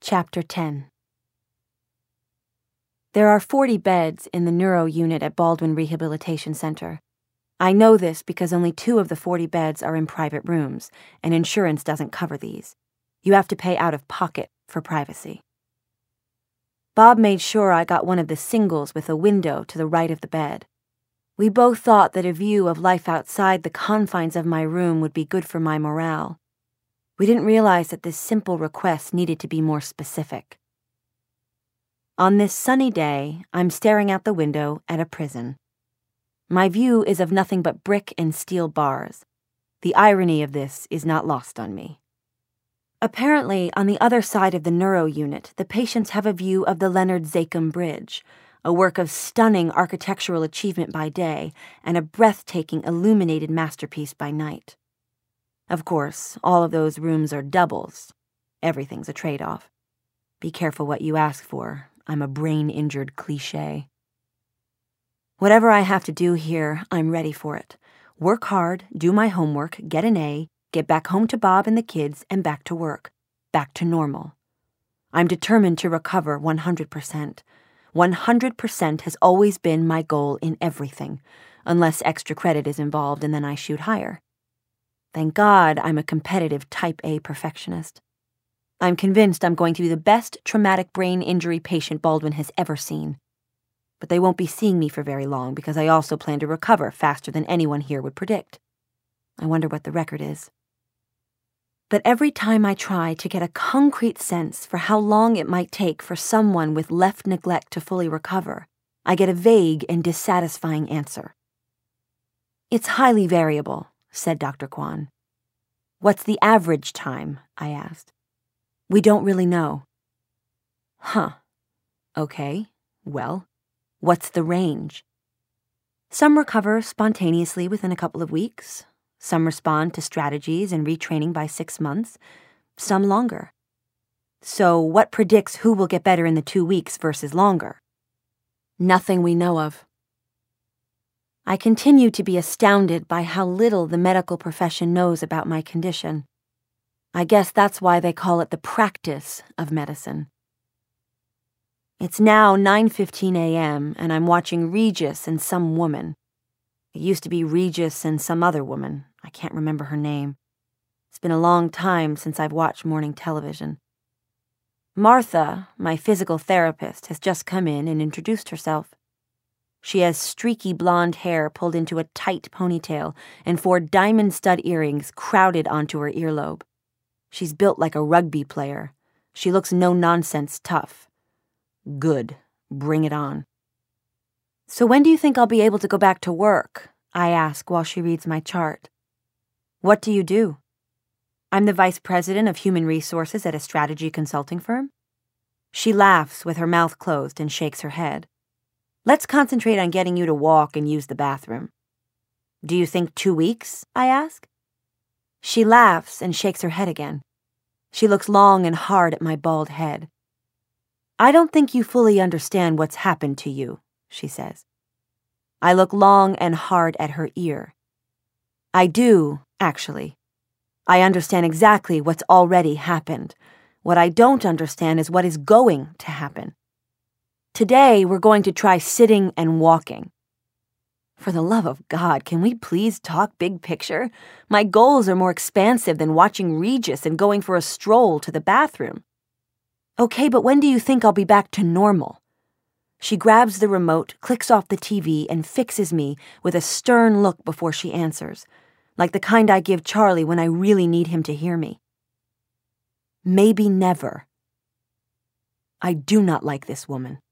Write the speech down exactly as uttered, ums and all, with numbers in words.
Chapter ten. There are forty beds in the neuro unit at Baldwin Rehabilitation Center. I know this because only two of the forty beds are in private rooms, and insurance doesn't cover these. You have to pay out of pocket for privacy. Bob made sure I got one of the singles with a window to the right of the bed. We both thought that a view of life outside the confines of my room would be good for my morale. We didn't realize that this simple request needed to be more specific. On this sunny day, I'm staring out the window at a prison. My view is of nothing but brick and steel bars. The irony of this is not lost on me. Apparently, on the other side of the neuro unit, the patients have a view of the Leonard Zakim Bridge, a work of stunning architectural achievement by day and a breathtaking illuminated masterpiece by night. Of course, all of those rooms are doubles. Everything's a trade-off. Be careful what you ask for. I'm a brain-injured cliché. Whatever I have to do here, I'm ready for it. Work hard, do my homework, get an A, get back home to Bob and the kids, and back to work. Back to normal. I'm determined to recover one hundred percent. one hundred percent has always been my goal in everything, unless extra credit is involved and then I shoot higher. Thank God I'm a competitive type A perfectionist. I'm convinced I'm going to be the best traumatic brain injury patient Baldwin has ever seen. But they won't be seeing me for very long because I also plan to recover faster than anyone here would predict. I wonder what the record is. But every time I try to get a concrete sense for how long it might take for someone with left neglect to fully recover, I get a vague and dissatisfying answer. It's highly variable, said Doctor Kwan. What's the average time? I asked. We don't really know. Huh. Okay, well, what's the range? Some recover spontaneously within a couple of weeks. Some respond to strategies and retraining by six months. Some longer. So what predicts who will get better in the two weeks versus longer? Nothing we know of. I continue to be astounded by how little the medical profession knows about my condition. I guess that's why they call it the practice of medicine. It's now nine fifteen a.m., and I'm watching Regis and some woman. It used to be Regis and some other woman. I can't remember her name. It's been a long time since I've watched morning television. Martha, my physical therapist, has just come in and introduced herself. She has streaky blonde hair pulled into a tight ponytail and four diamond stud earrings crowded onto her earlobe. She's built like a rugby player. She looks no-nonsense tough. Good. Bring it on. So when do you think I'll be able to go back to work? I ask while she reads my chart. What do you do? I'm the vice president of human resources at a strategy consulting firm. She laughs with her mouth closed and shakes her head. Let's concentrate on getting you to walk and use the bathroom. Do you think two weeks? I ask. She laughs and shakes her head again. She looks long and hard at my bald head. I don't think you fully understand what's happened to you, she says. I look long and hard at her ear. I do, actually. I understand exactly what's already happened. What I don't understand is what is going to happen. Today, we're going to try sitting and walking. For the love of God, can we please talk big picture? My goals are more expansive than watching Regis and going for a stroll to the bathroom. Okay, but when do you think I'll be back to normal? She grabs the remote, clicks off the T V, and fixes me with a stern look before she answers, like the kind I give Charlie when I really need him to hear me. Maybe never. I do not like this woman.